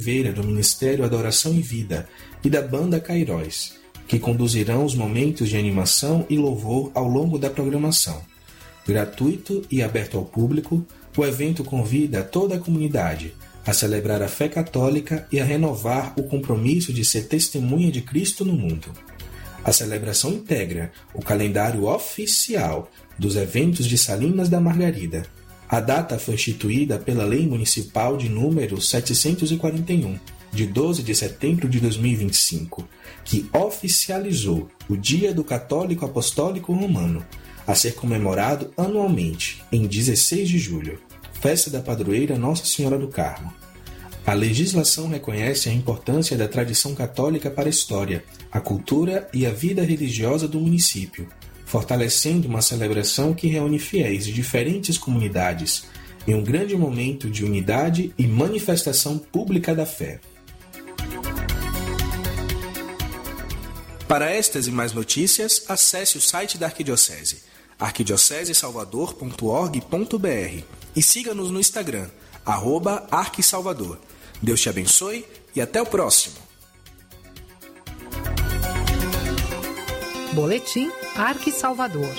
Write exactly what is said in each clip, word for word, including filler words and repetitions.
Oliveira, do Ministério Adoração e Vida, e da Banda Cairóis, que conduzirão os momentos de animação e louvor ao longo da programação. Gratuito e aberto ao público, o evento convida toda a comunidade a celebrar a fé católica e a renovar o compromisso de ser testemunha de Cristo no mundo. A celebração integra o calendário oficial dos eventos de Salinas da Margarida. A data foi instituída pela Lei Municipal de número setecentos e quarenta e um, de doze de setembro de dois mil e vinte e cinco, que oficializou o Dia do Católico Apostólico Romano, a ser comemorado anualmente, em dezesseis de julho, festa da padroeira Nossa Senhora do Carmo. A legislação reconhece a importância da tradição católica para a história, a cultura e a vida religiosa do município, fortalecendo uma celebração que reúne fiéis de diferentes comunidades em um grande momento de unidade e manifestação pública da fé. Para estas e mais notícias, acesse o site da Arquidiocese, arquidiocese salvador ponto org ponto br, e siga-nos no Instagram, arroba arquisalvador. Deus te abençoe e até o próximo. Boletim Arquisalvador.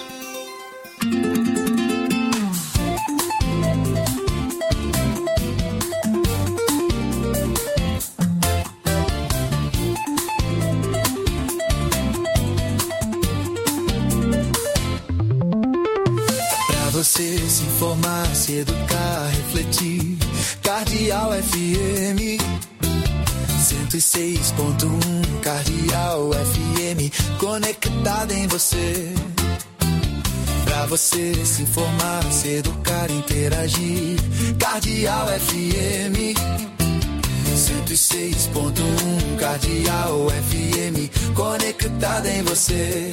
Pra você se informar, se educar, refletir, Cardeal F M cento e seis ponto um, Cardeal F M, conectada em você. Pra você se informar, se educar, interagir, Cardeal F M cento e seis ponto um, Cardeal F M, conectada em você.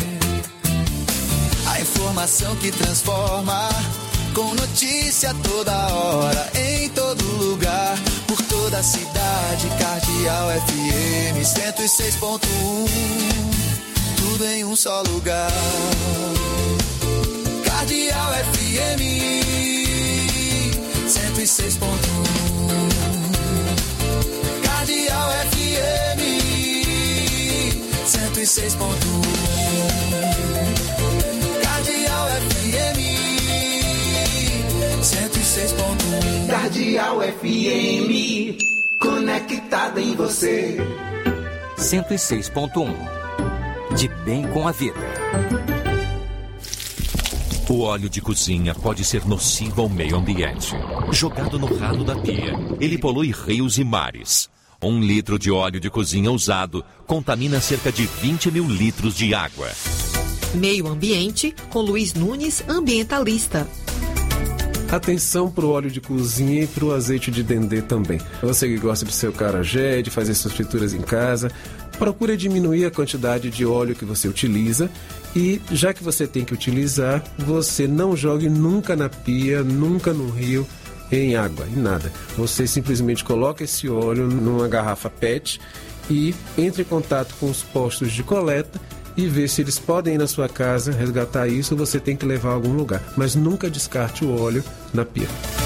A informação que transforma, com notícia toda hora, em todo lugar, por toda a cidade. Cardeal F M cento e seis ponto um, tudo em um só lugar. Cardeal F M cento e seis ponto um, Cardeal F M cento e seis ponto um, Cardeal F M cento e seis ponto um, Cardeal F M, conectada em você. cento e seis ponto um, de bem com a vida. O óleo de cozinha pode ser nocivo ao meio ambiente. Jogado no ralo da pia, ele polui rios e mares. Um litro de óleo de cozinha usado contamina cerca de vinte mil litros de água. Meio Ambiente, com Luiz Nunes, ambientalista. Atenção para o óleo de cozinha e para o azeite de dendê também. Você que gosta de seu acarajé, de fazer suas frituras em casa, procure diminuir a quantidade de óleo que você utiliza e, já que você tem que utilizar, você não jogue nunca na pia, nunca no rio, em água, em nada. Você simplesmente coloca esse óleo numa garrafa P E T e entre em contato com os postos de coleta e ver se eles podem ir na sua casa resgatar isso, ou você tem que levar a algum lugar. Mas nunca descarte o óleo na pia.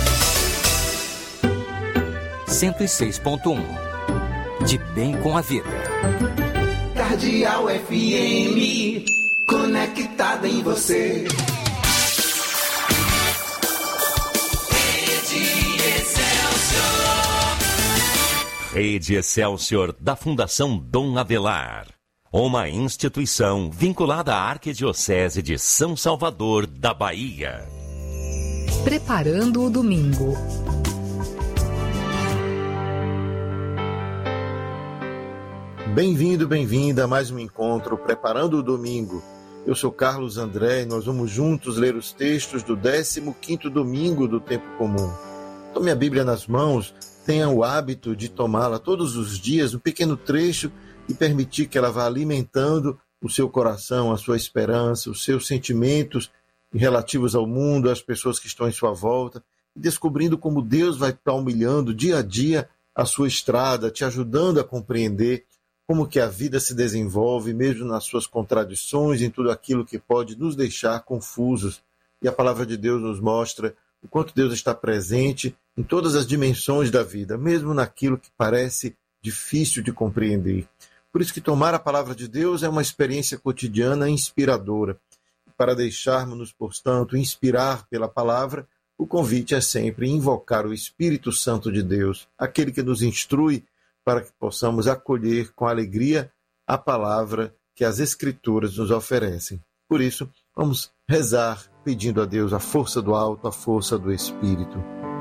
cento e seis ponto um, de bem com a vida. Cardeal F M, conectada em você. Rede Excelsior, da Fundação Dom Avelar. Uma instituição vinculada à Arquidiocese de São Salvador, da Bahia. Preparando o domingo. Bem-vindo, bem-vinda a mais um encontro Preparando o Domingo. Eu sou Carlos André e nós vamos juntos ler os textos do décimo quinto domingo do Tempo Comum. Tome a Bíblia nas mãos, tenha o hábito de tomá-la todos os dias, um pequeno trecho, e permitir que ela vá alimentando o seu coração, a sua esperança, os seus sentimentos relativos ao mundo, às pessoas que estão em sua volta, e descobrindo como Deus vai palmilhando dia a dia a sua estrada, te ajudando a compreender como que a vida se desenvolve, mesmo nas suas contradições, em tudo aquilo que pode nos deixar confusos. E a palavra de Deus nos mostra o quanto Deus está presente em todas as dimensões da vida, mesmo naquilo que parece difícil de compreender. Por isso que tomar a palavra de Deus é uma experiência cotidiana inspiradora. Para deixarmos-nos, portanto, inspirar pela palavra, o convite é sempre invocar o Espírito Santo de Deus, aquele que nos instrui para que possamos acolher com alegria a palavra que as Escrituras nos oferecem. Por isso, vamos rezar pedindo a Deus a força do alto, a força do Espírito.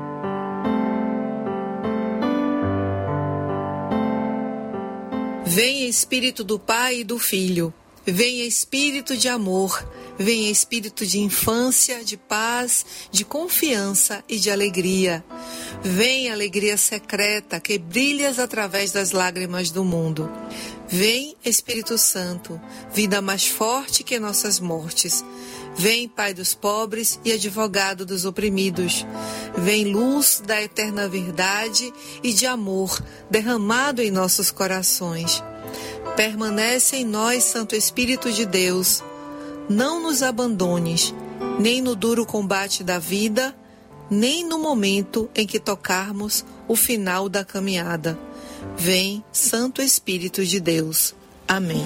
Venha Espírito do Pai e do Filho, venha Espírito de amor, venha Espírito de infância, de paz, de confiança e de alegria. Venha alegria secreta que brilhas através das lágrimas do mundo. Vem Espírito Santo, vida mais forte que nossas mortes. Vem Pai dos pobres e advogado dos oprimidos. Vem luz da eterna verdade e de amor derramado em nossos corações. Permanece em nós, Santo Espírito de Deus. Não nos abandones, nem no duro combate da vida, nem no momento em que tocarmos o final da caminhada. Vem, Santo Espírito de Deus. Amém.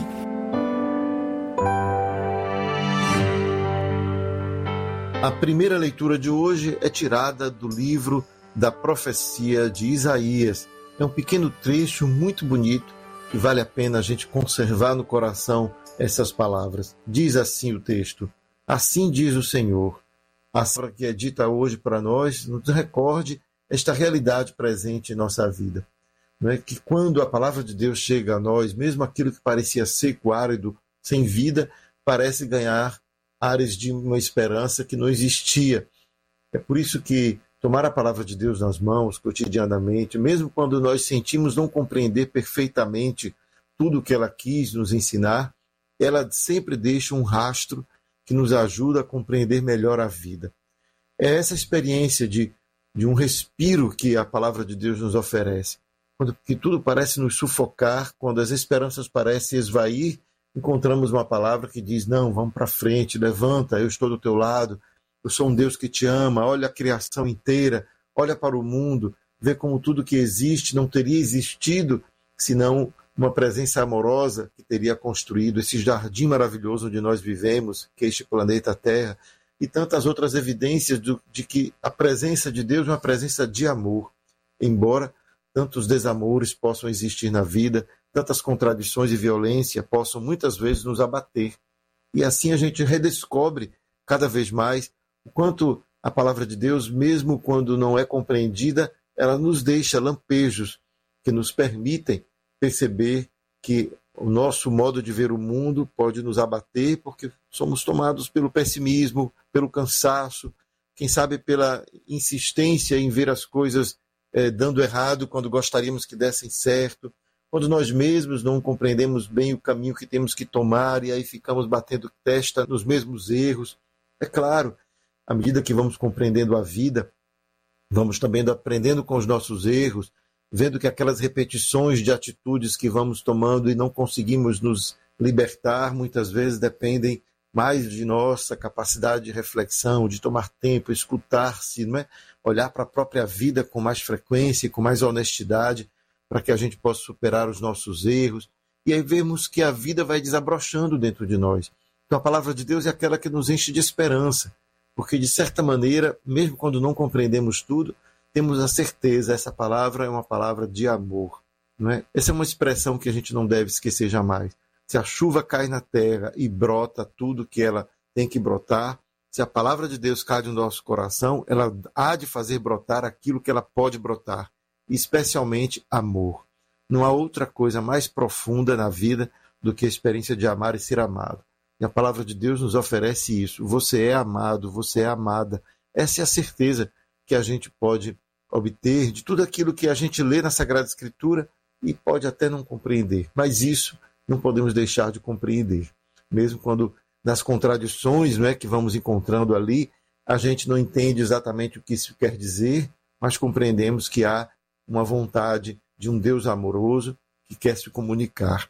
A primeira leitura de hoje é tirada do livro da profecia de Isaías. É um pequeno trecho muito bonito que vale a pena a gente conservar no coração essas palavras. Diz assim o texto: assim diz o Senhor. A palavra que é dita hoje para nós nos recorde esta realidade presente em nossa vida. Não é? Que quando a palavra de Deus chega a nós, mesmo aquilo que parecia seco, árido, sem vida, parece ganhar áreas de uma esperança que não existia. É por isso que tomar a palavra de Deus nas mãos cotidianamente, mesmo quando nós sentimos não compreender perfeitamente tudo o que ela quis nos ensinar, ela sempre deixa um rastro que nos ajuda a compreender melhor a vida. É essa experiência de, de um respiro que a palavra de Deus nos oferece. Quando que tudo parece nos sufocar, quando as esperanças parecem esvair, encontramos uma palavra que diz: não, vamos para frente, levanta, eu estou do teu lado, eu sou um Deus que te ama, olha a criação inteira, olha para o mundo, vê como tudo que existe não teria existido senão uma presença amorosa que teria construído esse jardim maravilhoso onde nós vivemos, que é este planeta Terra, e tantas outras evidências do, de que a presença de Deus é uma presença de amor, embora tantos desamores possam existir na vida, tantas contradições e violência possam muitas vezes nos abater. E assim a gente redescobre cada vez mais o quanto a palavra de Deus, mesmo quando não é compreendida, ela nos deixa lampejos que nos permitem perceber que o nosso modo de ver o mundo pode nos abater porque somos tomados pelo pessimismo, pelo cansaço, quem sabe pela insistência em ver as coisas eh, dando errado quando gostaríamos que dessem certo, quando nós mesmos não compreendemos bem o caminho que temos que tomar e aí ficamos batendo testa nos mesmos erros. É claro, à medida que vamos compreendendo a vida, vamos também aprendendo com os nossos erros, vendo que aquelas repetições de atitudes que vamos tomando e não conseguimos nos libertar, muitas vezes dependem mais de nossa capacidade de reflexão, de tomar tempo, escutar-se, não é? Olhar para a própria vida com mais frequência e com mais honestidade, para que a gente possa superar os nossos erros, e aí vemos que a vida vai desabrochando dentro de nós. Então a palavra de Deus é aquela que nos enche de esperança, porque de certa maneira, mesmo quando não compreendemos tudo, temos a certeza, essa palavra é uma palavra de amor. Não é? Essa é uma expressão que a gente não deve esquecer jamais. Se a chuva cai na terra e brota tudo que ela tem que brotar, se a palavra de Deus cai no nosso coração, ela há de fazer brotar aquilo que ela pode brotar, especialmente amor. Não há outra coisa mais profunda na vida do que a experiência de amar e ser amado. E a palavra de Deus nos oferece isso. Você é amado, você é amada. Essa é a certeza que a gente pode obter de tudo aquilo que a gente lê na Sagrada Escritura e pode até não compreender. Mas isso não podemos deixar de compreender. Mesmo quando nas contradições, não é, que vamos encontrando ali, a gente não entende exatamente o que isso quer dizer, mas compreendemos que há uma vontade de um Deus amoroso que quer se comunicar.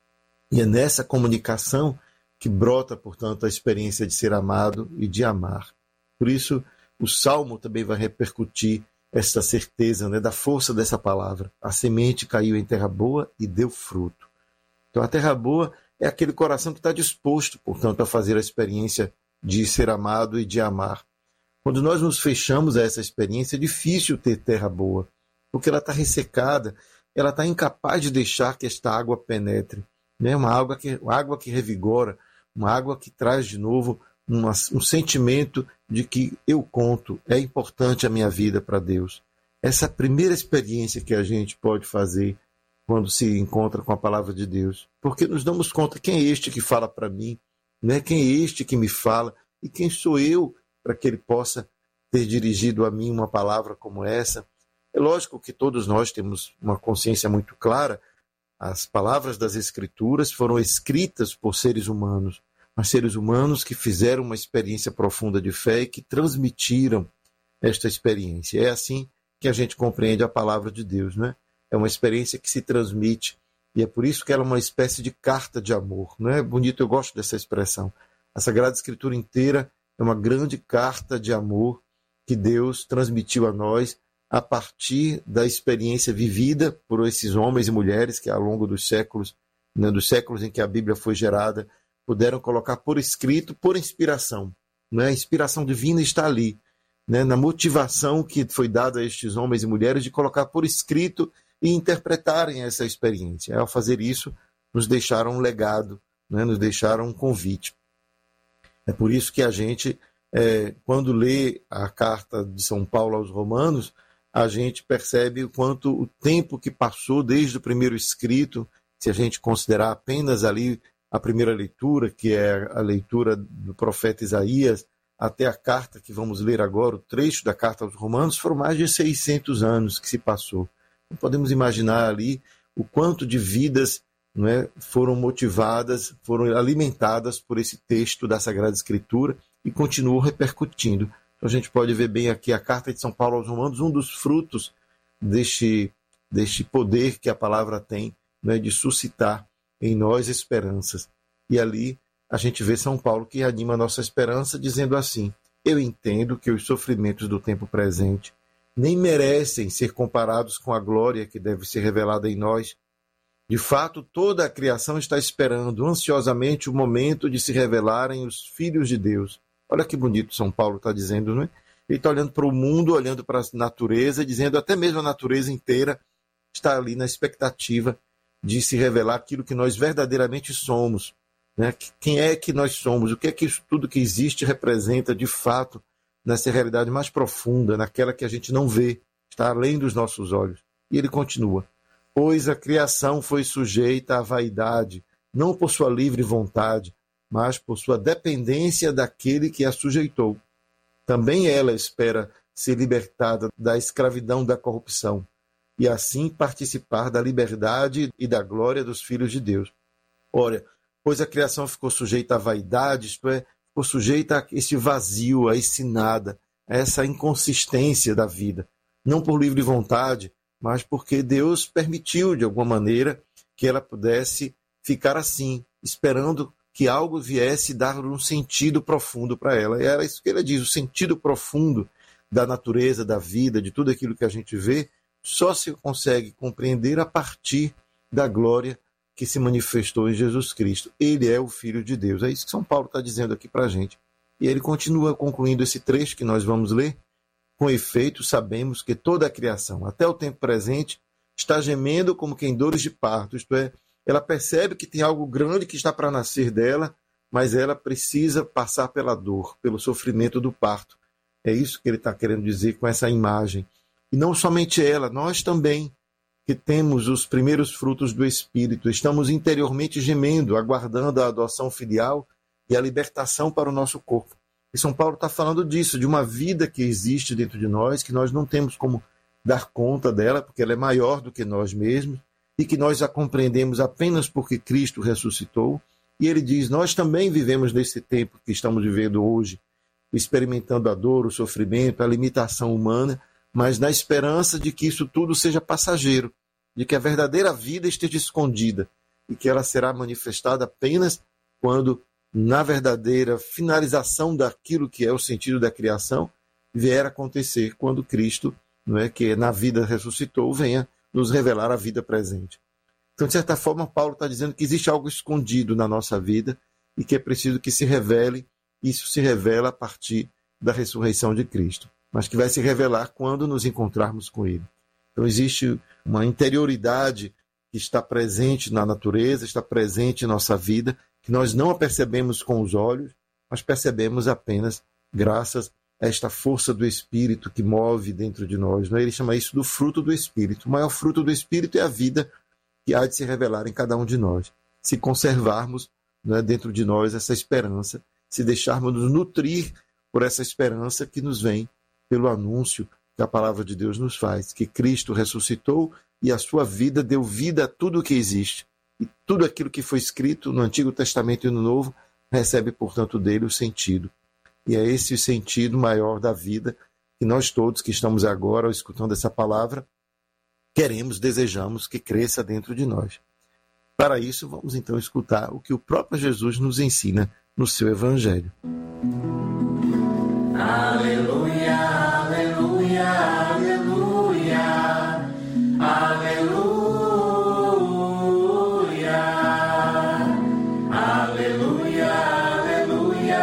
E é nessa comunicação que brota, portanto, a experiência de ser amado e de amar. Por isso, o Salmo também vai repercutir essa certeza, né, da força dessa palavra. A semente caiu em terra boa e deu fruto. Então a terra boa é aquele coração que está disposto, portanto, a fazer a experiência de ser amado e de amar. Quando nós nos fechamos a essa experiência, é difícil ter terra boa, porque ela está ressecada, ela está incapaz de deixar que esta água penetre. Né? Uma água que, uma água que revigora, uma água que traz de novo uma, um sentimento de que eu conto, é importante a minha vida para Deus. Essa é a primeira experiência que a gente pode fazer quando se encontra com a palavra de Deus. Porque nos damos conta quem é este que fala para mim, né? Quem é este que me fala e quem sou eu para que ele possa ter dirigido a mim uma palavra como essa. É lógico que todos nós temos uma consciência muito clara. As palavras das Escrituras foram escritas por seres humanos, mas seres humanos que fizeram uma experiência profunda de fé e que transmitiram esta experiência. É assim que a gente compreende a palavra de Deus, né? É uma experiência que se transmite e é por isso que ela é uma espécie de carta de amor, não é bonito? Eu gosto dessa expressão. A Sagrada Escritura inteira é uma grande carta de amor que Deus transmitiu a nós a partir da experiência vivida por esses homens e mulheres que ao longo dos séculos, né, dos séculos em que a Bíblia foi gerada, puderam colocar por escrito, por inspiração. Né? A inspiração divina está ali, né, na motivação que foi dada a estes homens e mulheres de colocar por escrito e interpretarem essa experiência. Ao fazer isso, nos deixaram um legado, né, nos deixaram um convite. É por isso que a gente, é, quando lê a carta de São Paulo aos Romanos, a gente percebe o quanto o tempo que passou desde o primeiro escrito, se a gente considerar apenas ali a primeira leitura, que é a leitura do profeta Isaías, até a carta que vamos ler agora, o trecho da carta aos Romanos, foram mais de seiscentos anos que se passou. Não podemos imaginar ali o quanto de vidas, não é, foram motivadas, foram alimentadas por esse texto da Sagrada Escritura e continuou repercutindo. Então a gente pode ver bem aqui a carta de São Paulo aos Romanos, um dos frutos deste, deste poder que a palavra tem, né, de suscitar em nós esperanças. E ali a gente vê São Paulo que anima a nossa esperança dizendo assim: eu entendo que os sofrimentos do tempo presente nem merecem ser comparados com a glória que deve ser revelada em nós. De fato, toda a criação está esperando ansiosamente o momento de se revelarem os filhos de Deus. Olha que bonito São Paulo está dizendo, não é? Ele está olhando para o mundo, olhando para a natureza, dizendo até mesmo a natureza inteira está ali na expectativa de se revelar aquilo que nós verdadeiramente somos. Né? Quem é que nós somos? O que é que isso tudo que existe representa de fato nessa realidade mais profunda, naquela que a gente não vê, está além dos nossos olhos. E ele continua: pois a criação foi sujeita à vaidade, não por sua livre vontade, mas por sua dependência daquele que a sujeitou. Também ela espera ser libertada da escravidão da corrupção, e assim participar da liberdade e da glória dos filhos de Deus. Ora, pois a criação ficou sujeita à vaidade, isto é, ficou sujeita a esse vazio, a esse nada, a essa inconsistência da vida. Não por livre vontade, mas porque Deus permitiu, de alguma maneira, que ela pudesse ficar assim, esperando que algo viesse dar um sentido profundo para ela. E era isso que ele diz: o sentido profundo da natureza, da vida, de tudo aquilo que a gente vê, só se consegue compreender a partir da glória que se manifestou em Jesus Cristo. Ele é o Filho de Deus. É isso que São Paulo está dizendo aqui para a gente. E ele continua concluindo esse trecho que nós vamos ler. Com efeito, sabemos que toda a criação, até o tempo presente, está gemendo como que em dores de parto, isto é, ela percebe que tem algo grande que está para nascer dela, mas ela precisa passar pela dor, pelo sofrimento do parto. É isso que ele está querendo dizer com essa imagem. E não somente ela, nós também, que temos os primeiros frutos do Espírito, estamos interiormente gemendo, aguardando a adoção filial e a libertação para o nosso corpo. E São Paulo está falando disso, de uma vida que existe dentro de nós, que nós não temos como dar conta dela, porque ela é maior do que nós mesmos, e que nós a compreendemos apenas porque Cristo ressuscitou. E ele diz: nós também vivemos nesse tempo que estamos vivendo hoje, experimentando a dor, o sofrimento, a limitação humana, mas na esperança de que isso tudo seja passageiro, de que a verdadeira vida esteja escondida e que ela será manifestada apenas quando, na verdadeira finalização daquilo que é o sentido da criação, vier a acontecer quando Cristo, não é, que na vida ressuscitou, venha nos revelar a vida presente. Então, de certa forma, Paulo está dizendo que existe algo escondido na nossa vida e que é preciso que se revele. Isso se revela a partir da ressurreição de Cristo, mas que vai se revelar quando nos encontrarmos com Ele. Então, existe uma interioridade que está presente na natureza, está presente em nossa vida, que nós não a percebemos com os olhos, mas percebemos apenas graças a esta força do Espírito que move dentro de nós. Ele chama isso do fruto do Espírito. O maior fruto do Espírito é a vida que há de se revelar em cada um de nós. Se conservarmos, né, dentro de nós essa esperança, se deixarmos nos nutrir por essa esperança que nos vem pelo anúncio que a palavra de Deus nos faz, que Cristo ressuscitou e a sua vida deu vida a tudo o que existe. E tudo aquilo que foi escrito no Antigo Testamento e no Novo recebe, portanto, dele o sentido. E é esse o sentido maior da vida que nós todos que estamos agora escutando essa palavra queremos, desejamos que cresça dentro de nós. Para isso, vamos então escutar o que o próprio Jesus nos ensina no seu Evangelho. Aleluia, aleluia, aleluia, aleluia, aleluia, aleluia,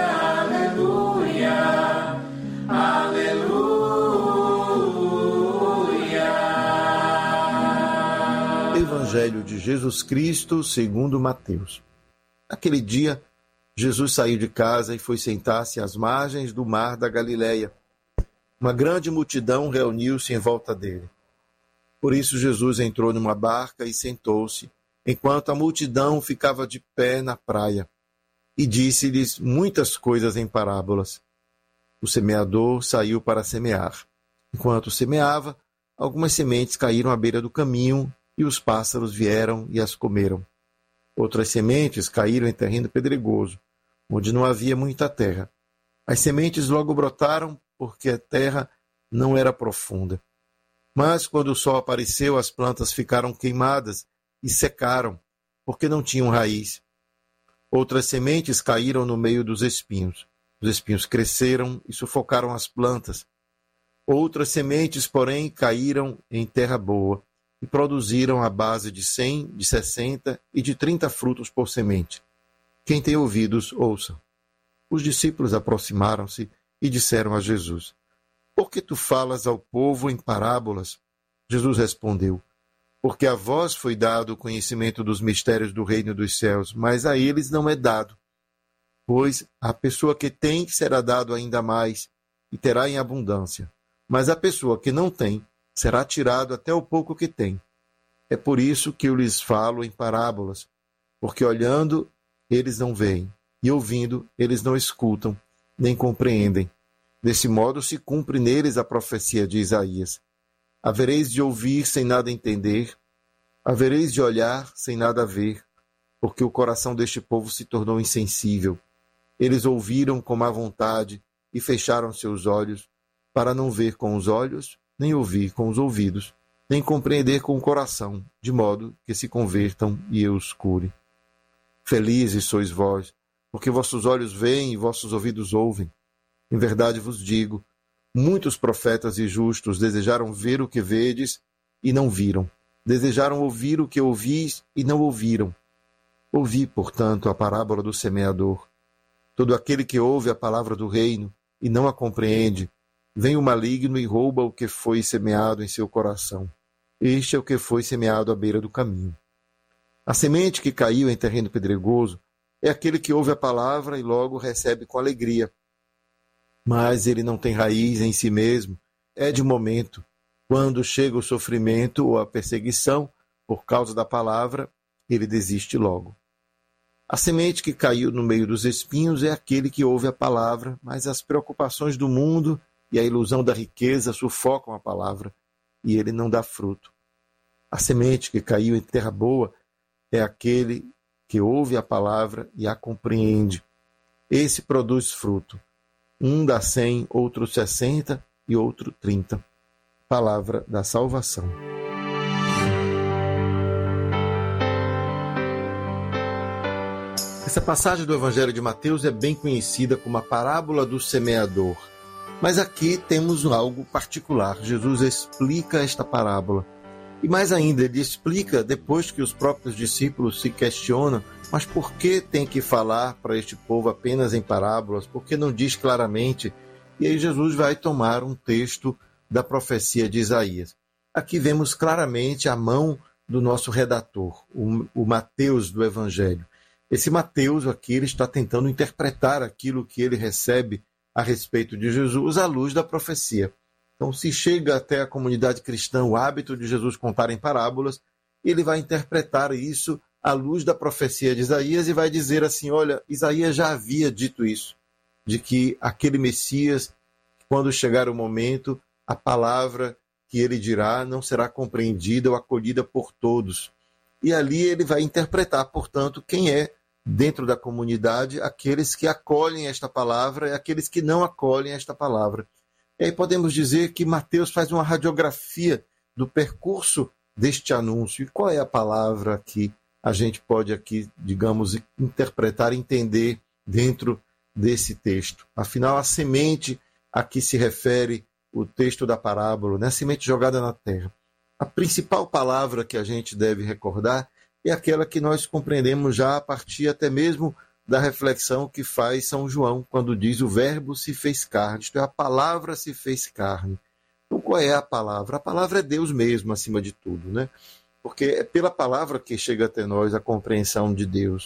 aleluia, aleluia. Evangelho de Jesus Cristo segundo Mateus. Naquele dia, Jesus saiu de casa e foi sentar-se às margens do mar da Galileia. Uma grande multidão reuniu-se em volta dele. Por isso Jesus entrou numa barca e sentou-se, enquanto a multidão ficava de pé na praia, e disse-lhes muitas coisas em parábolas. O semeador saiu para semear. Enquanto semeava, algumas sementes caíram à beira do caminho, e os pássaros vieram e as comeram. Outras sementes caíram em terreno pedregoso, onde não havia muita terra. As sementes logo brotaram, porque a terra não era profunda. Mas, quando o sol apareceu, as plantas ficaram queimadas e secaram, porque não tinham raiz. Outras sementes caíram no meio dos espinhos. Os espinhos cresceram e sufocaram as plantas. Outras sementes, porém, caíram em terra boa, e produziram a base de cem, de sessenta e de trinta frutos por semente. Quem tem ouvidos, ouça. Os discípulos aproximaram-se e disseram a Jesus: Por que tu falas ao povo em parábolas? Jesus respondeu: Porque a vós foi dado o conhecimento dos mistérios do reino dos céus, mas a eles não é dado. Pois a pessoa que tem será dado ainda mais, e terá em abundância. Mas a pessoa que não tem será tirado até o pouco que tem. É por isso que eu lhes falo em parábolas, porque olhando eles não veem, e ouvindo eles não escutam, nem compreendem. Desse modo se cumpre neles a profecia de Isaías. Havereis de ouvir sem nada entender, havereis de olhar sem nada ver, porque o coração deste povo se tornou insensível. Eles ouviram com má vontade e fecharam seus olhos, para não ver com os olhos, nem ouvir com os ouvidos, nem compreender com o coração, de modo que se convertam e eu os cure. Felizes sois vós, porque vossos olhos veem e vossos ouvidos ouvem. Em verdade vos digo, muitos profetas e justos desejaram ver o que vedes e não viram. Desejaram ouvir o que ouvis e não ouviram. Ouvi, portanto, a parábola do semeador. Todo aquele que ouve a palavra do reino e não a compreende, vem o maligno e rouba o que foi semeado em seu coração. Este é o que foi semeado à beira do caminho. A semente que caiu em terreno pedregoso é aquele que ouve a palavra e logo recebe com alegria. Mas ele não tem raiz em si mesmo, é de momento. Quando chega o sofrimento ou a perseguição, por causa da palavra, ele desiste logo. A semente que caiu no meio dos espinhos é aquele que ouve a palavra, mas as preocupações do mundo e a ilusão da riqueza sufocam a palavra, e ele não dá fruto. A semente que caiu em terra boa é aquele que ouve a palavra e a compreende. Esse produz fruto. Um dá cem, outro sessenta e outro trinta. Palavra da salvação. Essa passagem do Evangelho de Mateus é bem conhecida como a parábola do semeador. Mas aqui temos algo particular. Jesus explica esta parábola. E mais ainda, ele explica depois que os próprios discípulos se questionam, mas por que tem que falar para este povo apenas em parábolas? Por que não diz claramente? E aí Jesus vai tomar um texto da profecia de Isaías. Aqui vemos claramente a mão do nosso redator, o, o Mateus do Evangelho. Esse Mateus aqui, ele está tentando interpretar aquilo que ele recebe a respeito de Jesus à luz da profecia. Então, se chega até a comunidade cristã o hábito de Jesus contar em parábolas, ele vai interpretar isso à luz da profecia de Isaías e vai dizer assim, olha, Isaías já havia dito isso, de que aquele Messias, quando chegar o momento, a palavra que ele dirá não será compreendida ou acolhida por todos. E ali ele vai interpretar, portanto, quem é, dentro da comunidade, aqueles que acolhem esta palavra e aqueles que não acolhem esta palavra. E aí podemos dizer que Mateus faz uma radiografia do percurso deste anúncio. E qual é a palavra que a gente pode aqui, digamos, interpretar, entender dentro desse texto? Afinal, a semente a que se refere o texto da parábola, né? A semente jogada na terra. A principal palavra que a gente deve recordar é aquela que nós compreendemos já a partir até mesmo da reflexão que faz São João, quando diz o verbo se fez carne, isto é, a palavra se fez carne. Então, qual é a palavra? A palavra é Deus mesmo, acima de tudo, né? Porque é pela palavra que chega até nós a compreensão de Deus.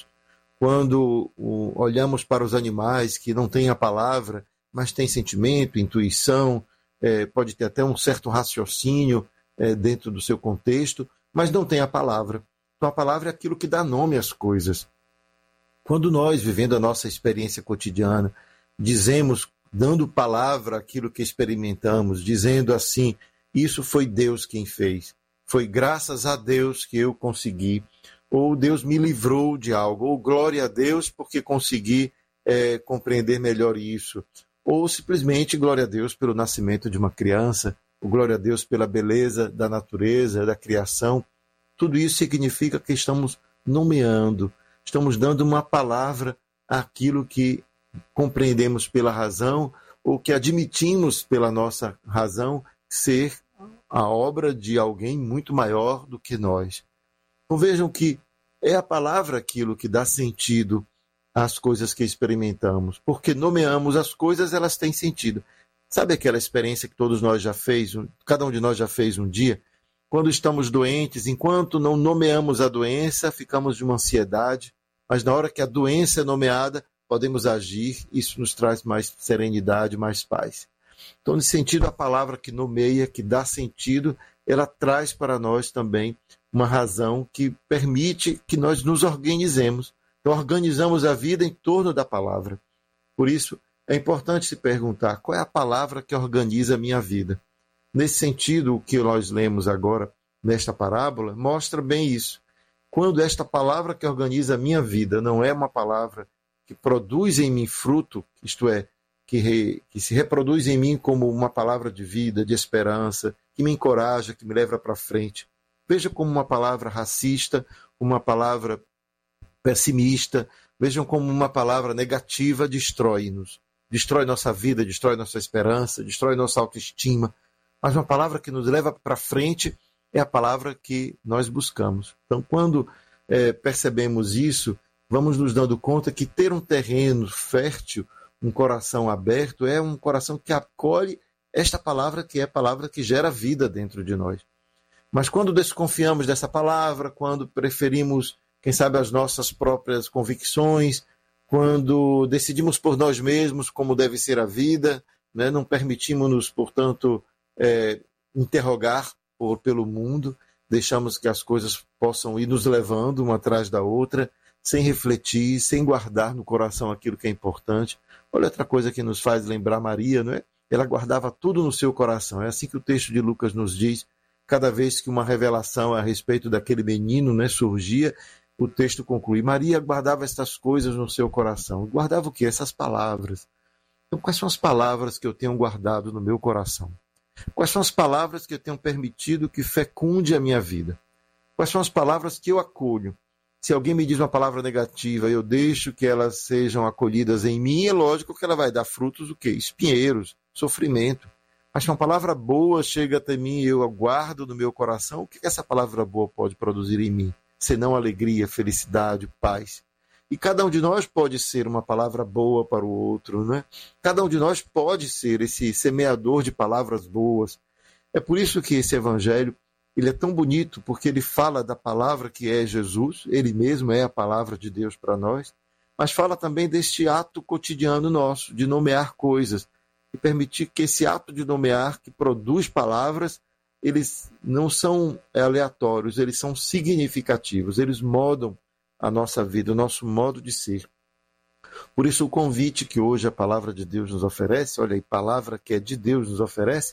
Quando o, olhamos para os animais que não têm a palavra, mas têm sentimento, intuição, é, pode ter até um certo raciocínio é, dentro do seu contexto, mas não tem a palavra. Então, a palavra é aquilo que dá nome às coisas. Quando nós, vivendo a nossa experiência cotidiana, dizemos, dando palavra àquilo que experimentamos, dizendo assim, isso foi Deus quem fez, foi graças a Deus que eu consegui, ou Deus me livrou de algo, ou glória a Deus porque consegui é, compreender melhor isso, ou simplesmente glória a Deus pelo nascimento de uma criança, ou glória a Deus pela beleza da natureza, da criação. Tudo isso significa que estamos nomeando, estamos dando uma palavra àquilo que compreendemos pela razão ou que admitimos pela nossa razão ser a obra de alguém muito maior do que nós. Então vejam que é a palavra aquilo que dá sentido às coisas que experimentamos, porque nomeamos as coisas, elas têm sentido. Sabe aquela experiência que todos nós já fez, cada um de nós já fez um dia? Quando estamos doentes, enquanto não nomeamos a doença, ficamos de uma ansiedade, mas na hora que a doença é nomeada, podemos agir, isso nos traz mais serenidade, mais paz. Então, nesse sentido, a palavra que nomeia, que dá sentido, ela traz para nós também uma razão que permite que nós nos organizemos. Então, organizamos a vida em torno da palavra. Por isso, é importante se perguntar qual é a palavra que organiza a minha vida. Nesse sentido, o que nós lemos agora, nesta parábola, mostra bem isso. Quando esta palavra que organiza a minha vida não é uma palavra que produz em mim fruto, isto é, que, re, que se reproduz em mim como uma palavra de vida, de esperança, que me encoraja, que me leva para frente. Veja como uma palavra racista, uma palavra pessimista, vejam como uma palavra negativa destrói-nos. Destrói nossa vida, destrói nossa esperança, destrói nossa autoestima. Mas uma palavra que nos leva para frente é a palavra que nós buscamos. Então, quando é, percebemos isso, vamos nos dando conta que ter um terreno fértil, um coração aberto, é um coração que acolhe esta palavra, que é a palavra que gera vida dentro de nós. Mas quando desconfiamos dessa palavra, quando preferimos, quem sabe, as nossas próprias convicções, quando decidimos por nós mesmos como deve ser a vida, né, não permitimos-nos, portanto, é, interrogar por, pelo mundo, deixamos que as coisas possam ir nos levando uma atrás da outra, sem refletir, sem guardar no coração aquilo que é importante. Olha outra coisa que nos faz lembrar Maria, não é? Ela guardava tudo no seu coração. É assim que o texto de Lucas nos diz. Cada vez que uma revelação a respeito daquele menino, né, surgia, o texto conclui. Maria guardava estas coisas no seu coração. Guardava o quê? Essas palavras. Então, quais são as palavras que eu tenho guardado no meu coração? Quais são as palavras que eu tenho permitido que fecunde a minha vida? Quais são as palavras que eu acolho? Se alguém me diz uma palavra negativa, eu deixo que elas sejam acolhidas em mim, é lógico que ela vai dar frutos o quê? Espinheiros, sofrimento. Mas se uma palavra boa chega até mim e eu a guardo no meu coração, o que essa palavra boa pode produzir em mim? Senão alegria, felicidade, paz. E cada um de nós pode ser uma palavra boa para o outro, não é? Cada um de nós pode ser esse semeador de palavras boas. É por isso que esse evangelho ele é tão bonito, porque ele fala da palavra que é Jesus, ele mesmo é a palavra de Deus para nós, mas fala também deste ato cotidiano nosso, de nomear coisas, e permitir que esse ato de nomear, que produz palavras, eles não são aleatórios, eles são significativos, eles modam a nossa vida, o nosso modo de ser. Por isso o convite que hoje a palavra de Deus nos oferece, olha aí, palavra que é de Deus nos oferece,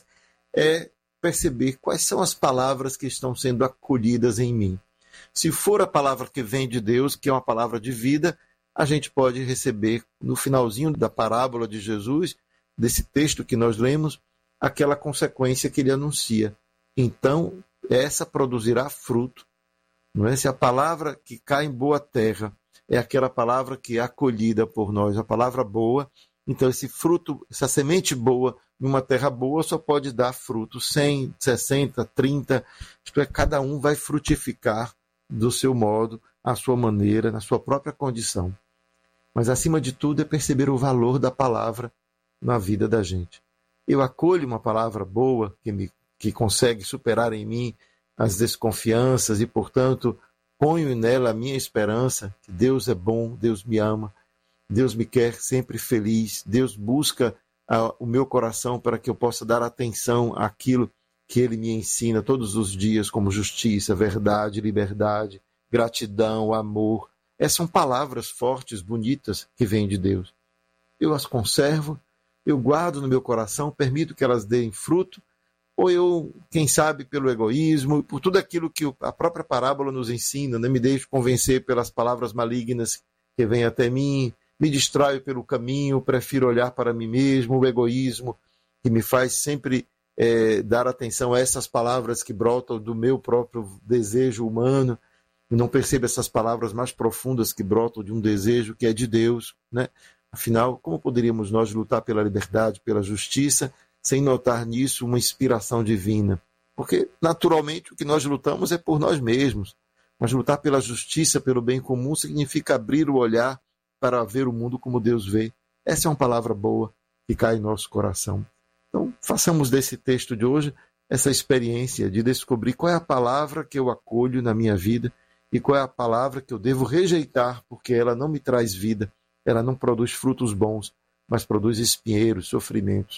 é perceber quais são as palavras que estão sendo acolhidas em mim. Se for a palavra que vem de Deus, que é uma palavra de vida, a gente pode receber no finalzinho da parábola de Jesus, desse texto que nós lemos, aquela consequência que ele anuncia. Então, essa produzirá fruto. Não é? Se a palavra que cai em boa terra é aquela palavra que é acolhida por nós, a palavra boa, então esse fruto, essa semente boa, numa terra boa, só pode dar fruto cem, sessenta, trinta, isto é, cada um vai frutificar do seu modo, à sua maneira, na sua própria condição. Mas, acima de tudo, é perceber o valor da palavra na vida da gente. Eu acolho uma palavra boa que, me, que consegue superar em mim as desconfianças e, portanto, ponho nela a minha esperança, que Deus é bom, Deus me ama, Deus me quer sempre feliz, Deus busca a, o meu coração para que eu possa dar atenção àquilo que Ele me ensina todos os dias, como justiça, verdade, liberdade, gratidão, amor. Essas são palavras fortes, bonitas, que vêm de Deus. Eu as conservo, eu guardo no meu coração, permito que elas deem fruto, ou eu, quem sabe, pelo egoísmo, por tudo aquilo que a própria parábola nos ensina, né? Me deixo convencer pelas palavras malignas que vêm até mim, me distraio pelo caminho, prefiro olhar para mim mesmo, o egoísmo que me faz sempre é, dar atenção a essas palavras que brotam do meu próprio desejo humano, e não percebo essas palavras mais profundas que brotam de um desejo que é de Deus, né? Afinal, como poderíamos nós lutar pela liberdade, pela justiça, sem notar nisso uma inspiração divina? Porque, naturalmente, o que nós lutamos é por nós mesmos. Mas lutar pela justiça, pelo bem comum, significa abrir o olhar para ver o mundo como Deus vê. Essa é uma palavra boa que cai em nosso coração. Então, façamos desse texto de hoje essa experiência de descobrir qual é a palavra que eu acolho na minha vida e qual é a palavra que eu devo rejeitar, porque ela não me traz vida, ela não produz frutos bons, mas produz espinheiros, sofrimentos.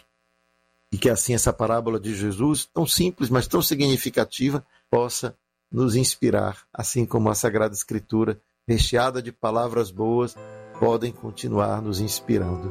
E que assim essa parábola de Jesus, tão simples, mas tão significativa, possa nos inspirar, assim como a Sagrada Escritura, recheada de palavras boas, podem continuar nos inspirando.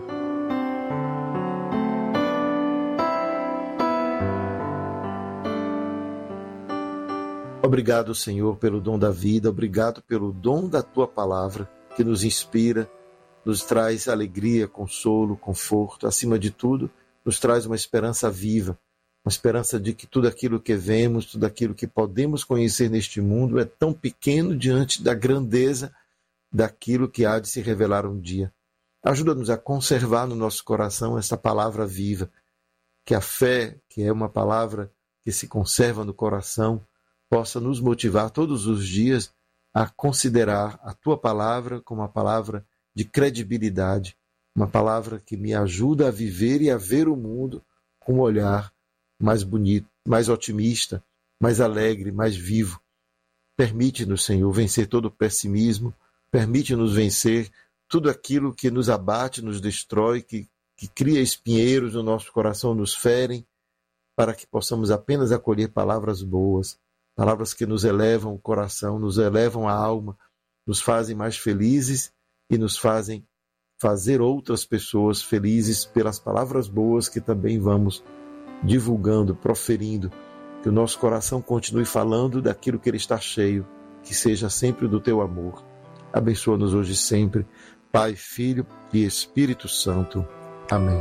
Obrigado, Senhor, pelo dom da vida, obrigado pelo dom da Tua palavra, que nos inspira, nos traz alegria, consolo, conforto, acima de tudo, nos traz uma esperança viva, uma esperança de que tudo aquilo que vemos, tudo aquilo que podemos conhecer neste mundo é tão pequeno diante da grandeza daquilo que há de se revelar um dia. Ajuda-nos a conservar no nosso coração essa palavra viva, que a fé, que é uma palavra que se conserva no coração, possa nos motivar todos os dias a considerar a Tua palavra como uma palavra de credibilidade, uma palavra que me ajuda a viver e a ver o mundo com um olhar mais bonito, mais otimista, mais alegre, mais vivo. Permite-nos, Senhor, vencer todo o pessimismo, permite-nos vencer tudo aquilo que nos abate, nos destrói, que, que cria espinheiros no nosso coração, nos ferem, para que possamos apenas acolher palavras boas, palavras que nos elevam o coração, nos elevam a alma, nos fazem mais felizes e nos fazem fazer outras pessoas felizes pelas palavras boas que também vamos divulgando, proferindo, que o nosso coração continue falando daquilo que ele está cheio, que seja sempre do Teu amor. Abençoa-nos hoje e sempre, Pai, Filho e Espírito Santo. Amém.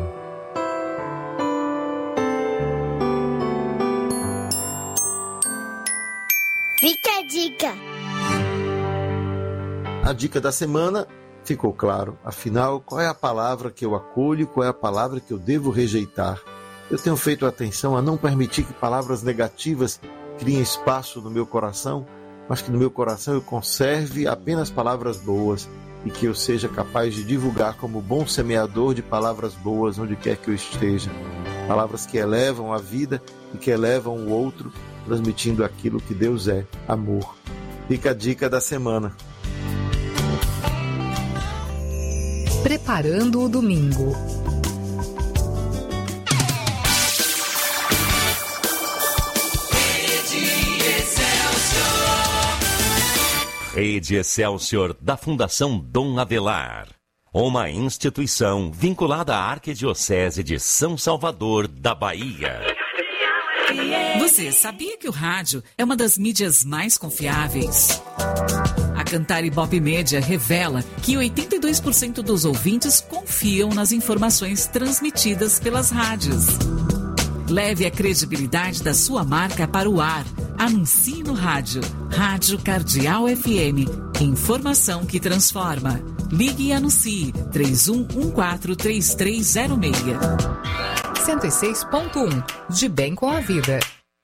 Fica a dica! A dica da semana ficou claro. Afinal, qual é a palavra que eu acolho, qual é a palavra que eu devo rejeitar? Eu tenho feito atenção a não permitir que palavras negativas criem espaço no meu coração, mas que no meu coração eu conserve apenas palavras boas e que eu seja capaz de divulgar como bom semeador de palavras boas onde quer que eu esteja. Palavras que elevam a vida e que elevam o outro, transmitindo aquilo que Deus é, amor. Fica a dica da semana. Preparando o domingo. Rede Excelsior da Fundação Dom Avelar. Uma instituição vinculada à Arquidiocese de São Salvador, da Bahia. Você sabia que o rádio é uma das mídias mais confiáveis? A Cantar Ibope Média revela que oitenta e dois por cento dos ouvintes confiam nas informações transmitidas pelas rádios. Leve a credibilidade da sua marca para o ar. Anuncie no rádio. Rádio Cardeal F M. Informação que transforma. Ligue e anuncie. três um um quatro, três três zero seis. cento e seis ponto um. De bem com a vida.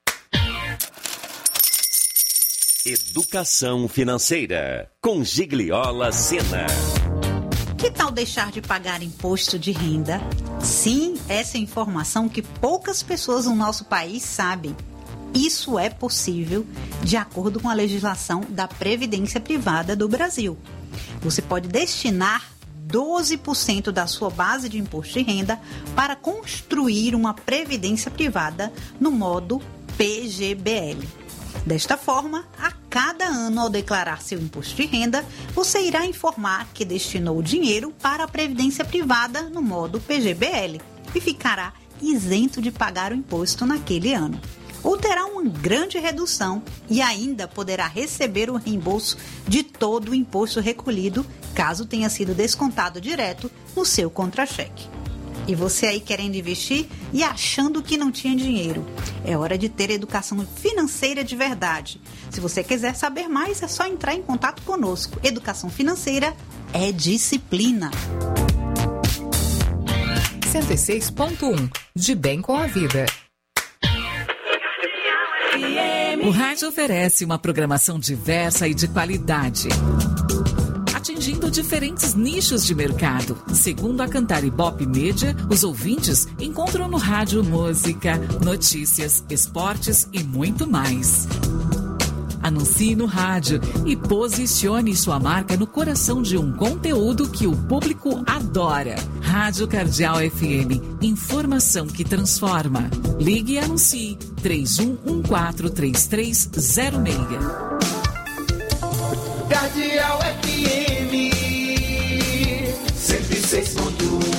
Educação financeira. Com Gigliola Sena. Que tal deixar de pagar imposto de renda? Sim, essa é informação que poucas pessoas no nosso país sabem. Isso é possível de acordo com a legislação da Previdência Privada do Brasil. Você pode destinar doze por cento da sua base de imposto de renda para construir uma previdência privada no modo P G B L. Desta forma, a cada ano, ao declarar seu imposto de renda, você irá informar que destinou o dinheiro para a previdência privada no modo P G B L e ficará isento de pagar o imposto naquele ano. Ou terá uma grande redução e ainda poderá receber o reembolso de todo o imposto recolhido, caso tenha sido descontado direto no seu contra-cheque. E você aí querendo investir e achando que não tinha dinheiro. É hora de ter educação financeira de verdade. Se você quiser saber mais, é só entrar em contato conosco. Educação financeira é disciplina. cento e seis ponto um. De bem com a vida. O rádio oferece uma programação diversa e de qualidade, atingindo diferentes nichos de mercado. Segundo a Cantar Ibope Média, os ouvintes encontram no rádio música, notícias, esportes e muito mais. Anuncie no rádio e posicione sua marca no coração de um conteúdo que o público adora. Rádio Cardeal F M. Informação que transforma. Ligue e anuncie. três um um quatro, três três zero seis. Cardeal F M cento e seis ponto um.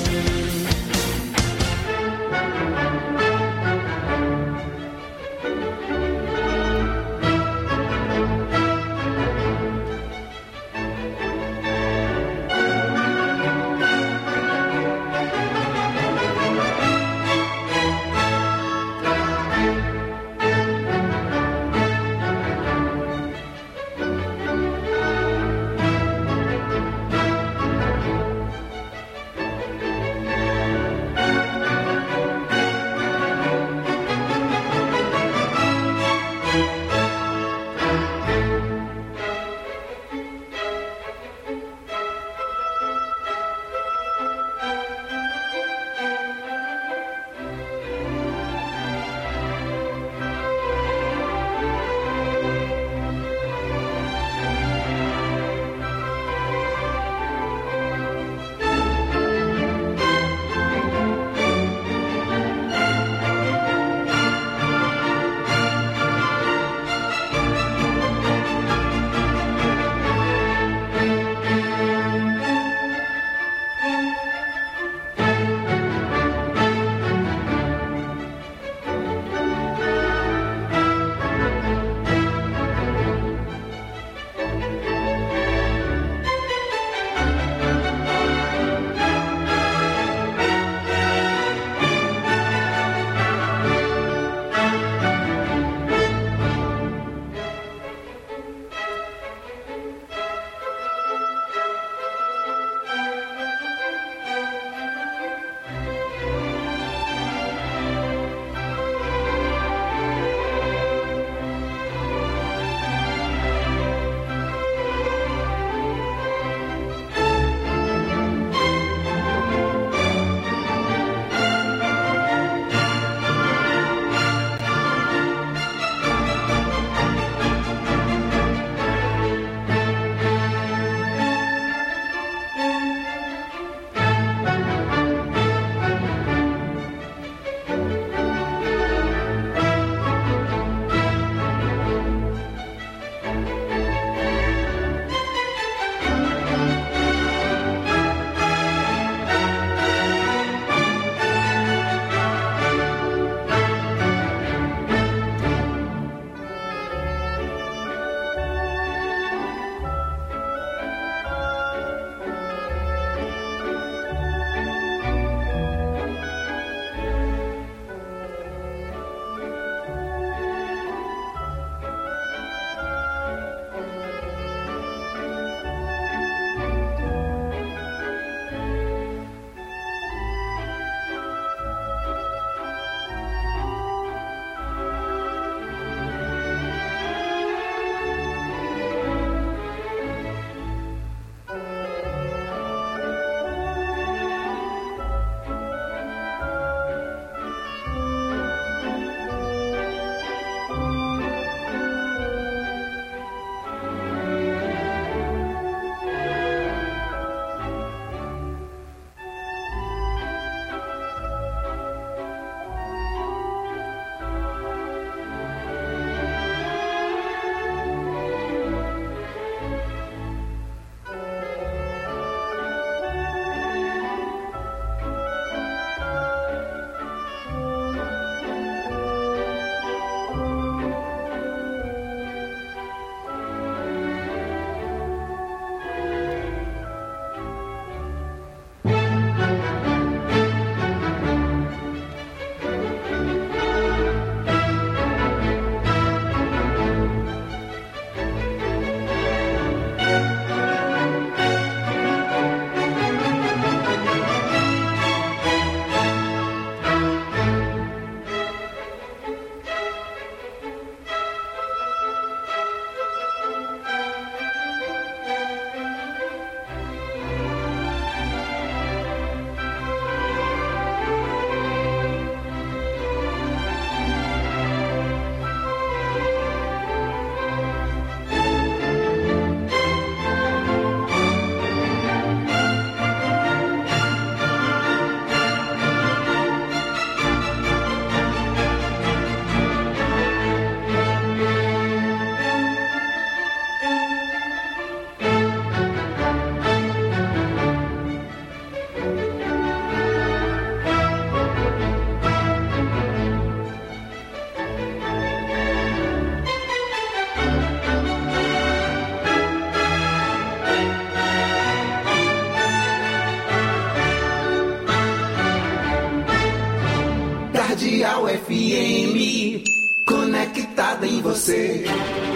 Cardeal F M, conectada em você.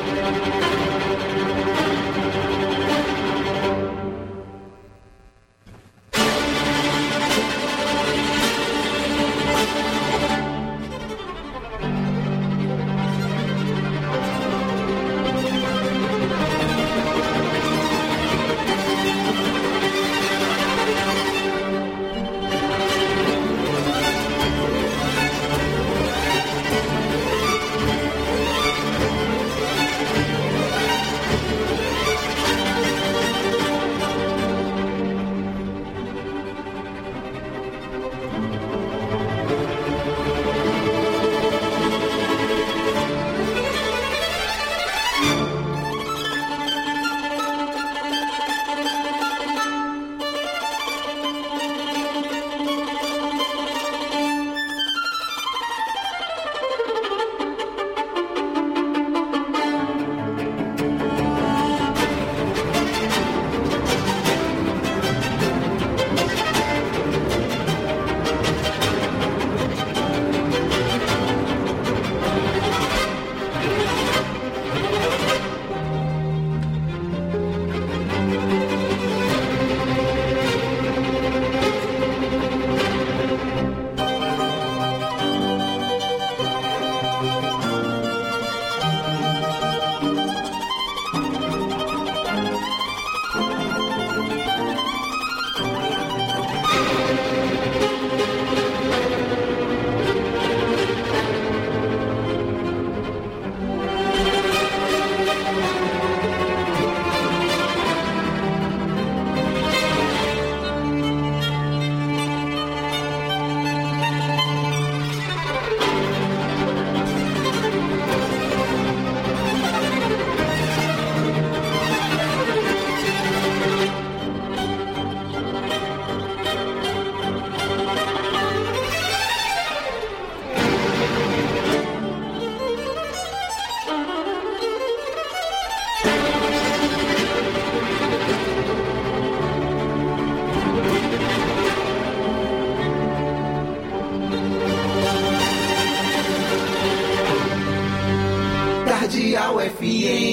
Cardeal F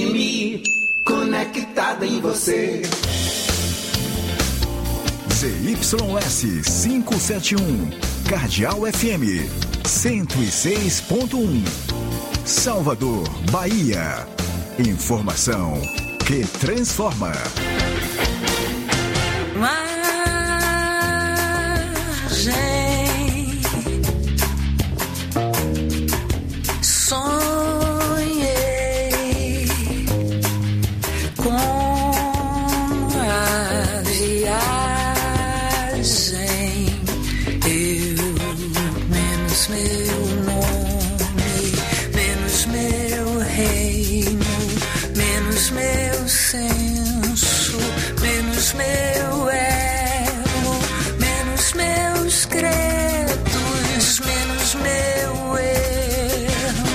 M, conectada em você. Z Y S quinhentos e setenta e um, Cardeal F M, cento e seis ponto um. Salvador, Bahia. Informação que transforma. Margem, sonhei com a viagem. Eu, menos meu nome, menos meu reino, menos meu senso, menos meu ego, menos meus credos, menos meu erro.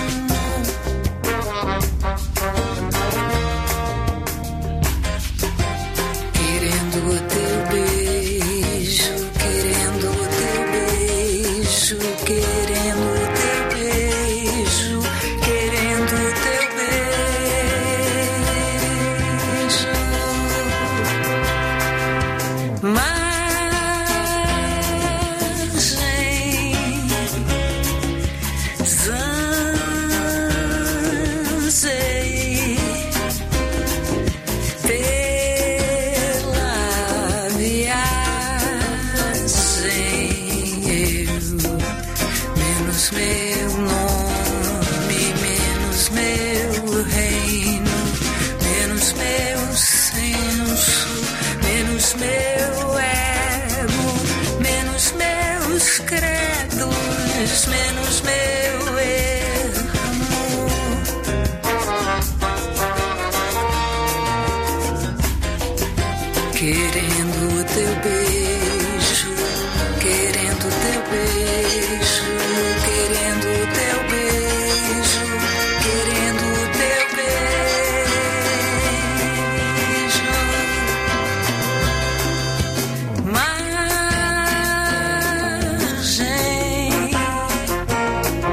Querendo o teu beijo, querendo o teu beijo, querendo o teu beijo, querendo o teu beijo. Zanzei pela viagem. Eu, menos meu nome, menos meu reino, menos meu senso, menos meu ego, menos meus credos, menos meu erro. Querendo o teu beijo, querendo o teu beijo, querendo o teu beijo, querendo o teu beijo. Margem,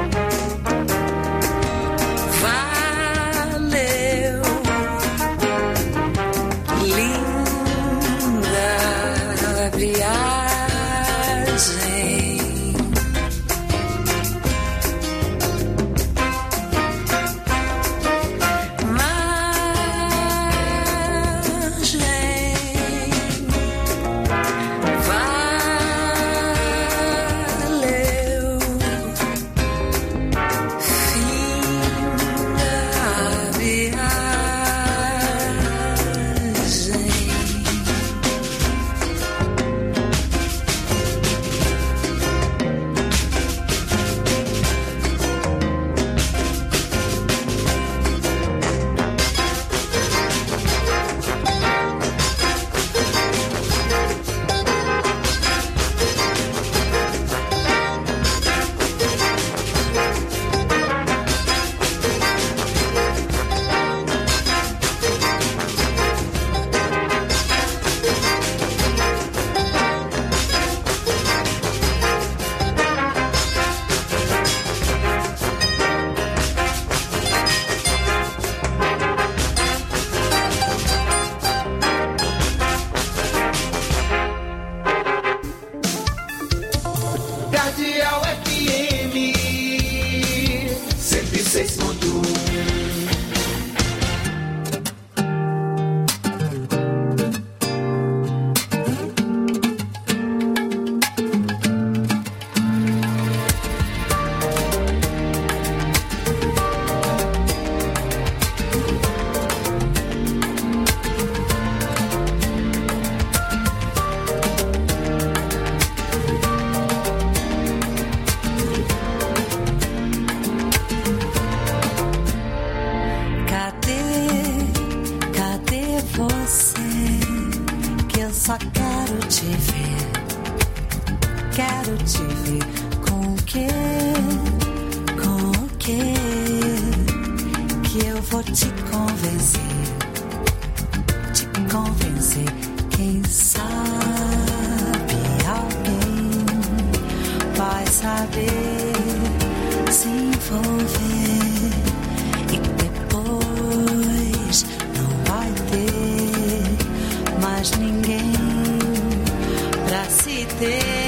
eu só quero te ver. Quero te ver com o quê? Com o quê? Que eu vou te convencer. Te convencer. Quem sabe alguém vai saber se envolver. E depois não vai ter mais ninguém pra se ter.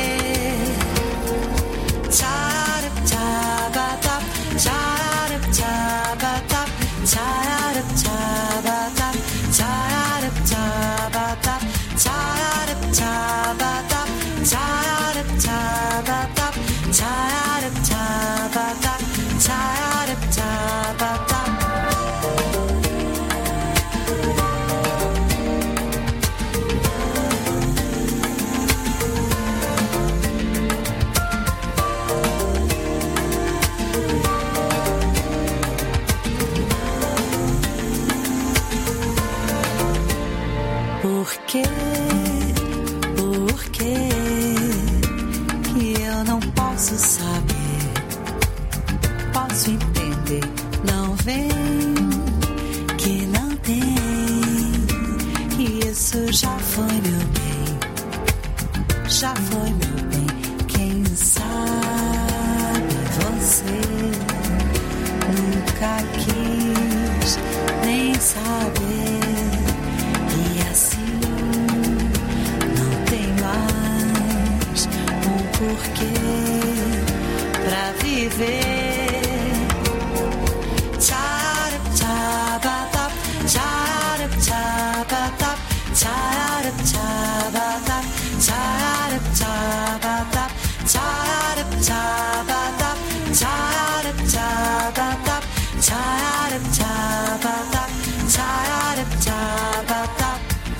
Por quê? Por quê? Que eu não posso saber. Posso entender. Não vem, que não tem. Que isso já foi meu bem. Já foi meu bem. Quem sabe você nunca quis nem saber. Porquê pra viver. Tcharap tchabatap, tcharap tchabatap, tcharap tchabatap, tcharap tchabatap, tcharap tchabatap, tcharap tchabatap, tcharap tchabatap, tcharap tchabatap.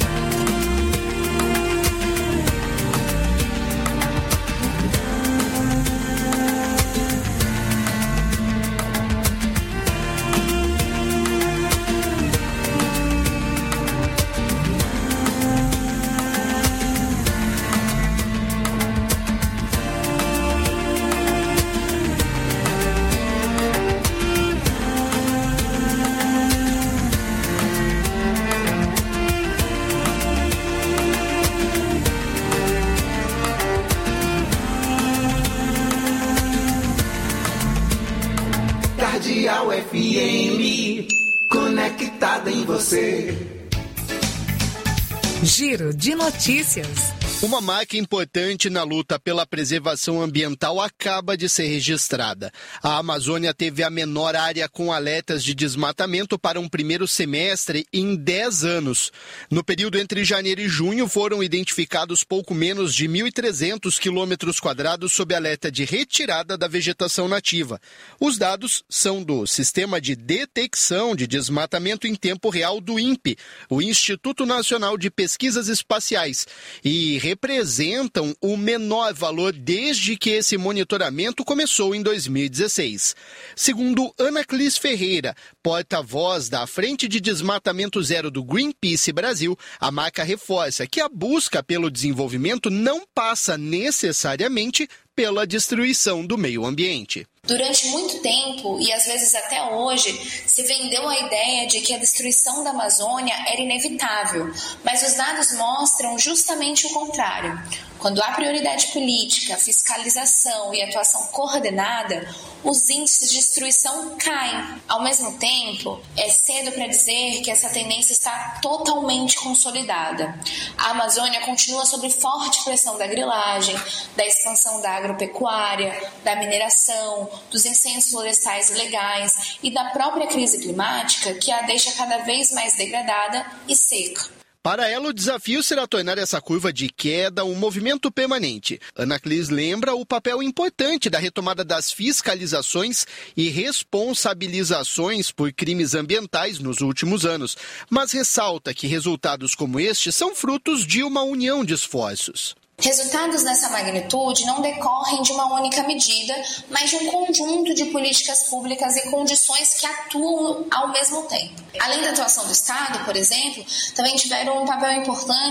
Cardeal F M, conectada em você. Giro de notícias. Uma marca importante na luta pela preservação ambiental acaba de ser registrada. A Amazônia teve a menor área com alertas de desmatamento para um primeiro semestre em dez anos. No período entre janeiro e junho, foram identificados pouco menos de mil e trezentos quilômetros quadrados sob alerta de retirada da vegetação nativa. Os dados são do Sistema de Detecção de Desmatamento em Tempo Real do INPE, o Instituto Nacional de Pesquisas Espaciais, e representam o menor valor desde que esse monitoramento começou em dois mil e dezesseis. Segundo Anaclis Ferreira, porta-voz da Frente de Desmatamento Zero do Greenpeace Brasil, a marca reforça que a busca pelo desenvolvimento não passa necessariamente pela destruição do meio ambiente. Durante muito tempo, e às vezes até hoje, se vendeu a ideia de que a destruição da Amazônia era inevitável, mas os dados mostram justamente o contrário. Quando há prioridade política, fiscalização e atuação coordenada, os índices de destruição caem. Ao mesmo tempo, é cedo para dizer que essa tendência está totalmente consolidada. A Amazônia continua sob forte pressão da grilagem, da expansão da agropecuária, da mineração, dos incêndios florestais ilegais e da própria crise climática, que a deixa cada vez mais degradada e seca. Para ela, o desafio será tornar essa curva de queda um movimento permanente. Anaclis lembra o papel importante da retomada das fiscalizações e responsabilizações por crimes ambientais nos últimos anos, mas ressalta que resultados como este são frutos de uma união de esforços. Resultados dessa magnitude não decorrem de uma única medida, mas de um conjunto de políticas públicas e condições que atuam ao mesmo tempo. Além da atuação do Estado, por exemplo, também tiveram um papel importante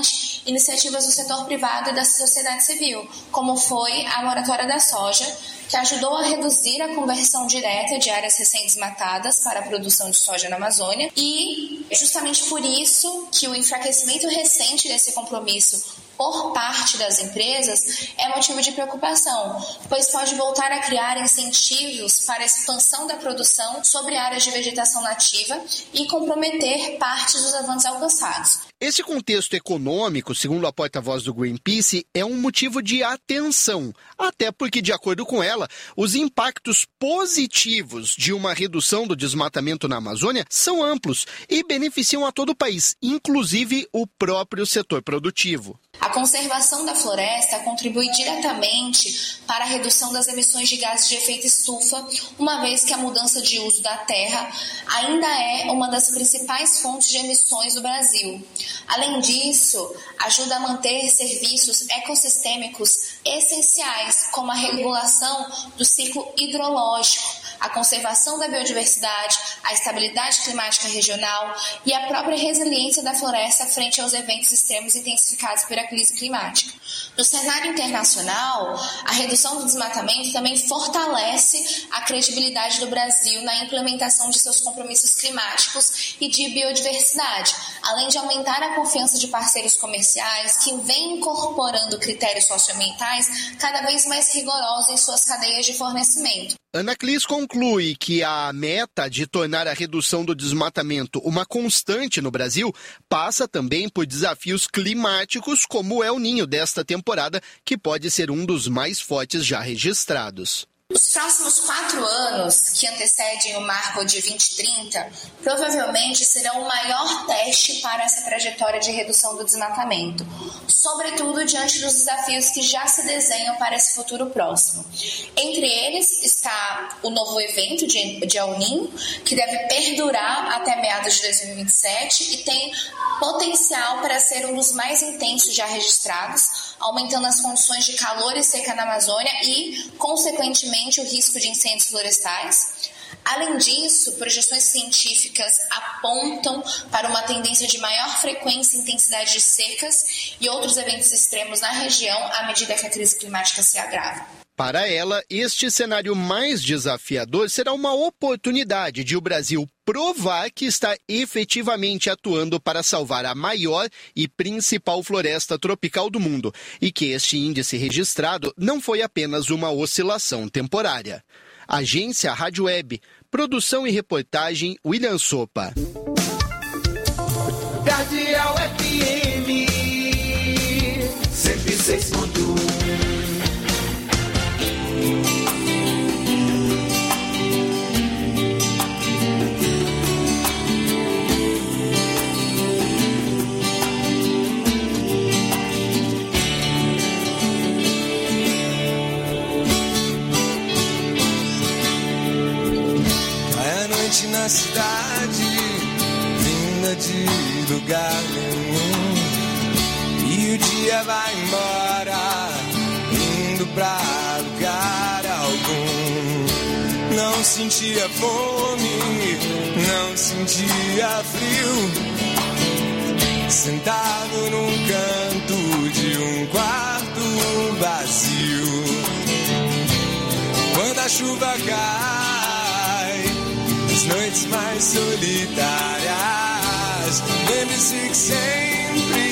iniciativas do setor privado e da sociedade civil, como foi a moratória da soja, que ajudou a reduzir a conversão direta de áreas recém-desmatadas para a produção de soja na Amazônia, e justamente por isso que o enfraquecimento recente desse compromisso por parte das empresas é motivo de preocupação, pois pode voltar a criar incentivos para a expansão da produção sobre áreas de vegetação nativa e comprometer parte dos avanços alcançados. Esse contexto econômico, segundo a porta-voz do Greenpeace, é um motivo de atenção, até porque, de acordo com ela, os impactos positivos de uma redução do desmatamento na Amazônia são amplos e beneficiam a todo o país, inclusive o próprio setor produtivo. A conservação da floresta contribui diretamente para a redução das emissões de gases de efeito estufa, uma vez que a mudança de uso da terra ainda é uma das principais fontes de emissões do Brasil. Além disso, ajuda a manter serviços ecossistêmicos essenciais, como a regulação do ciclo hidrológico, a conservação da biodiversidade, a estabilidade climática regional e a própria resiliência da floresta frente aos eventos extremos intensificados pela crise climática. No cenário internacional, a redução do desmatamento também fortalece a credibilidade do Brasil na implementação de seus compromissos climáticos e de biodiversidade, além de aumentar a confiança de parceiros comerciais que vêm incorporando critérios socioambientais cada vez mais rigorosos em suas cadeias de fornecimento. Anaclis conclui que a meta de tornar a redução do desmatamento uma constante no Brasil passa também por desafios climáticos como o El Niño desta temporada, que pode ser um dos mais fortes já registrados. Os próximos quatro anos, que antecedem o marco de vinte trinta, provavelmente serão o maior teste para essa trajetória de redução do desmatamento, sobretudo diante dos desafios que já se desenham para esse futuro próximo. Entre eles está o novo evento de, de El Niño, que deve perdurar até meados de dois mil e vinte e sete e tem potencial para ser um dos mais intensos já registrados, aumentando as condições de calor e seca na Amazônia e, consequentemente, o risco de incêndios florestais. Além disso, projeções científicas apontam para uma tendência de maior frequência e intensidade de secas e outros eventos extremos na região à medida que a crise climática se agrava. Para ela, este cenário mais desafiador será uma oportunidade de o Brasil provar que está efetivamente atuando para salvar a maior e principal floresta tropical do mundo e que este índice registrado não foi apenas uma oscilação temporária. Agência Rádio Web, produção e reportagem William Sopa. Cardeal F M cento e seis ponto um. Na cidade, vinda de lugar nenhum, e o dia vai embora, indo pra lugar algum. Não sentia fome, não sentia frio, sentado num canto de um quarto vazio. Quando a chuva cai, as noites mais solitárias, lembre-se que sempre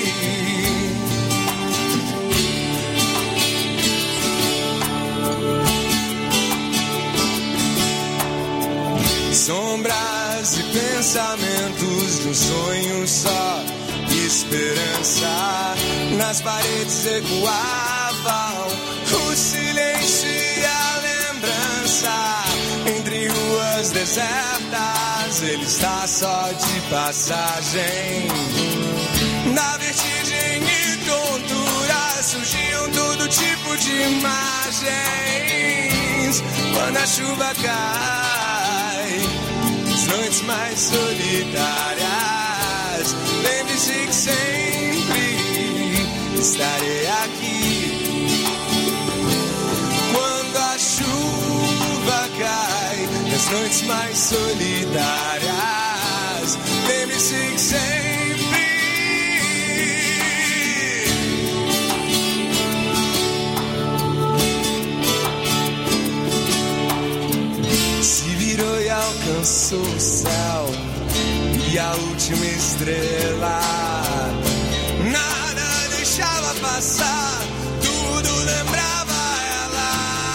sombras e pensamentos de um sonho só, esperança nas paredes ecoavam, o silêncio e a lembrança. Entre ruas desertas, ele está só de passagem. Na vertigem e tontura surgiam todo tipo de imagens. Quando a chuva cai, as noites mais solitárias, lembre-se que sempre estarei aqui. Quando a chuva cai, nas noites mais solitárias, lembre-se que sempre estrela. Nada deixava passar, tudo lembrava ela.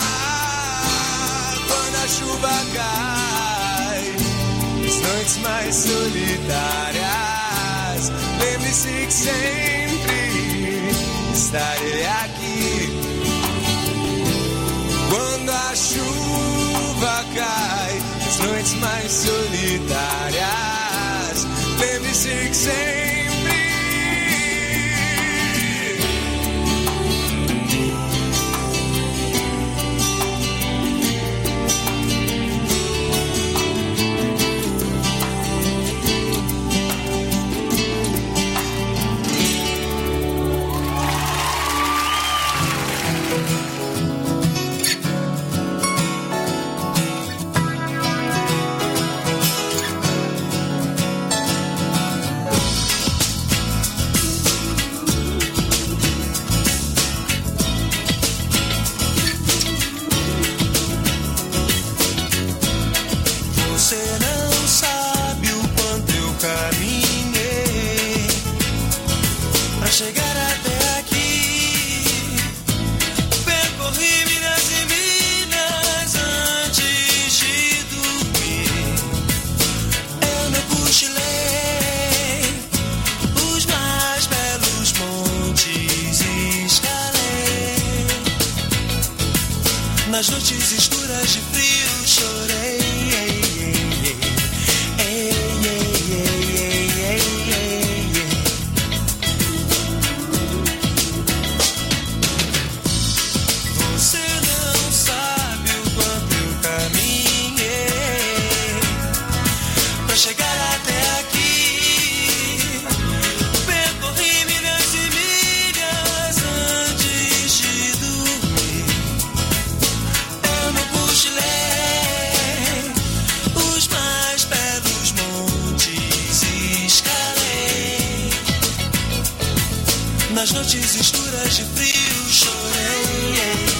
Quando a chuva cai, as noites mais solitárias, lembre-se que sempre estarei aqui. Quando a chuva cai, as noites mais solitárias, lembre-se que sempre nas noites escuras de frio chorei. Você não sabe o quanto eu caminhei pra chegar até aqui. Percorri milhas e milhas antes de dormir. Os mais belos montes escalei. Nas noites escuras de frio chorei.